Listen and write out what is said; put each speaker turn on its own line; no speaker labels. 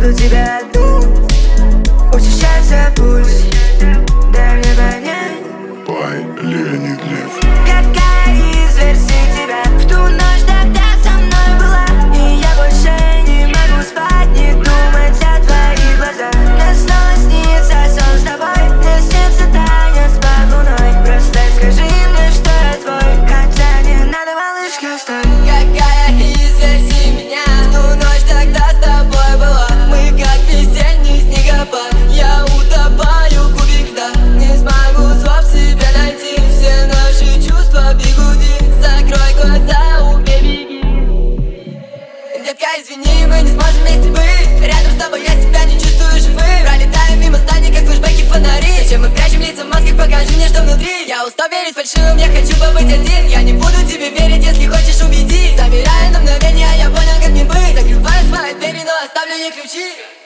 буду тебя одну. Учащается пульс, дай мне понять.
Пай, Леонид Лев.
Какая из версий тебя в ту ночь тогда со мной была? И я больше не могу спать, не думать о твоих глазах. Мне снова снится сон с тобой, мне снится танец под луной. Просто скажи мне, что я твой, хотя не надо, малышка, стой.
Какая из версий меня в ту ночь тогда с тобой была? Мы как весенний снегопад, я утопаю в кубик льда. Не смогу слов себе найти, все наши чувства в бигуди. Закрой глаза, убей, беги. Детка, извини, мы не сможем вместе быть. Рядом с тобой я себя не чувствую живым. Пролетаем мимо зданий, как флешбеки фонари. Зачем мы прячем лица в масках, покажи мне, что внутри. Я устал верить фальшивым, я хочу побыть один. Я не буду тебе верить, если хочешь убедить. Замираю на мгновение, я понял, как мне быть. Закрываю свои двери, но оставлю ей ключи.